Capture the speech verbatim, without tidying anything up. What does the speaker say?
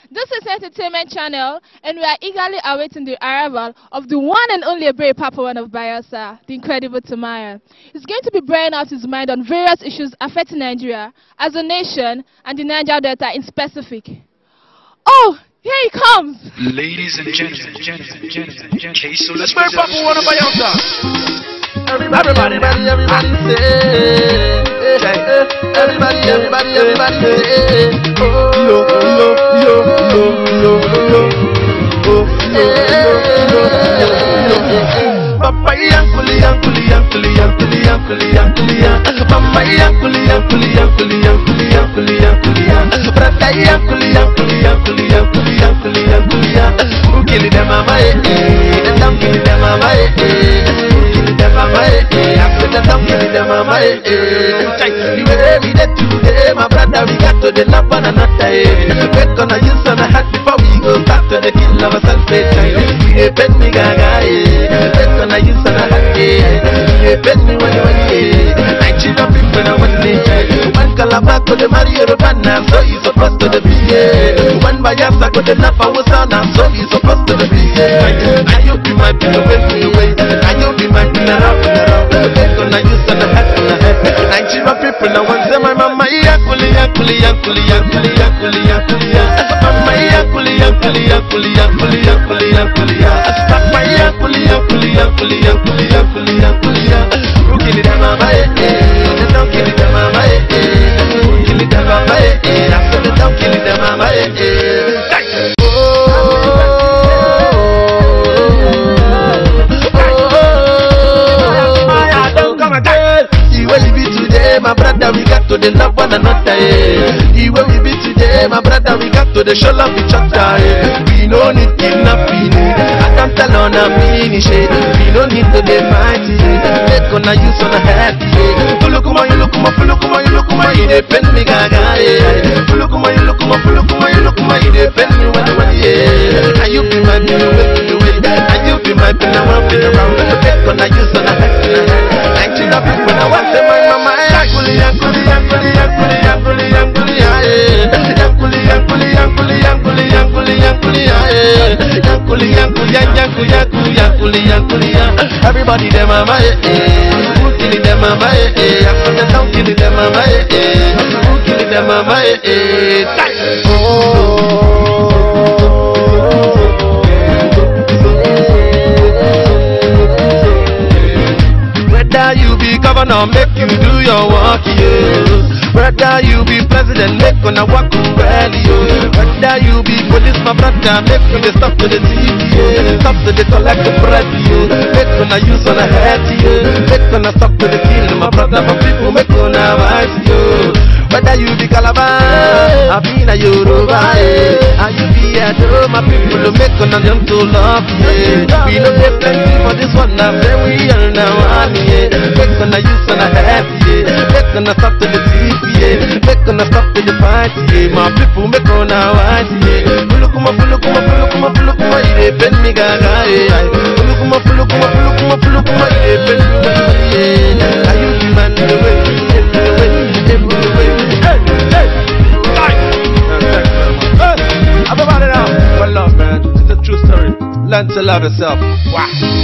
This is Entertainment Channel, and we are eagerly awaiting the arrival of the one and only Ebere Papawan of Bayelsa, the incredible Timaya. He's going to be bearing out his mind on various issues affecting Nigeria as a nation and the Niger Delta in specific. Oh, here he comes! Ladies and gentlemen, gentlemen, gentlemen, gentlemen. Okay, so let's Ebere Papawan of Bayelsa. Everybody, everybody, everybody say. Everybody, everybody, everybody say. Oh, yo, yo, yo, yo, yo, yo. Oh, yo, yo, yo, yo. Papa yankuli, yankuli, yankuli, yankuli, yankuli, yankuli, yankuli. Papa yankuli, yankuli, yankuli, yankuli, yankuli, yankuli, yankuli. Brother yankuli, yankuli, yankuli, yankuli, yankuli, yankuli, yankuli. Who kill them, mama? Eh, eh. Don't kill them, mama? Eh, eh. Mama, eh, eh, after the song, give me the mama, eh, eh. You were every day today, my brother, we got to the love one another, eh. We're gonna use on the hat before we go back to the kill of ourselves, eh. We a pen me gaga, eh. We're gonna use on the hat, eh. We a pen me one, one, eh. Nigeria people, now one day, one calabac to the Mario Robana, so you supposed to the B, eh. One Bayasa to the Napa was on, so you supposed to the B, eh. And you be my pillow, away, and you be my pillow. Nigeria people now want them my mama yakuli yakuli yakuli yakuli yakuli yakuli mama yakuli yakuli yakuli yakuli yakuli yakuli papa yakuli yakuli yakuli yakuli yakuli yakuli who kill them mama eh don't kill them mama eh who kill them mama eh after the don't kill them mama eh my brother, we got to the love one another, eh. The way we be today, my brother, we got to the show love each other, eh. We no need kidnapping, eh. I can't tell on a finish, eh. We no need to get mighty, eh. They're gonna use on a happy, eh. Follow come on, you look come on, follow come on, you look come on, you depend me gaga, eh. Follow come on, you look come on, follow come on, you look come on, you depend me when you want, yeah. And you be my pillow, you will, and you be my pillow, I'm feeling around, they're gonna use on a happy, Nigeria people, I want them, my mama, Yankuli, yankuli, yankuli, yankuli, yankuli, yankuli, yankuli, yankuli, yankuli, yankuli, yankuli, yankuli, yankuli, yankuli, yankuli, yankuli, yankuli, yankuli. Everybody them mama, eh, who kill them mama, eh, after the town kill them mama, eh, who kill them mama, eh, oh. Whether you be governor, make you do your work, yeah. Whether you be president, make gonna work well, yeah. Whether you be police, my brother, make gonna stop to the T V, yeah. Stop to the collect the bread, yeah. Make gonna use on a head, yeah. Make gonna stop to the kill, my brother, my people, make gonna fight, yeah. Whether you be Calabar, I be a Yoruba, eh. And you be a do, my people, make gonna jump to love, yeah. We don't get plenty for this one, now then we are now, yeah. Make gonna use on a happy, yeah. Make gonna stop to the T V, yeah. Make gonna stop to the party, yeah. My people make gonna watch, yeah. Fulukuma, fulukuma, fulukuma, fulukuma, you depend me gaga, yeah. Fulukuma, fulukuma, fulukuma, fulukuma, you depend me gaga, yeah. Are you the man the way, the way, the way, hey, hey, hey. Everybody now, well love man, it's a true story. Learn to love yourself. Wow.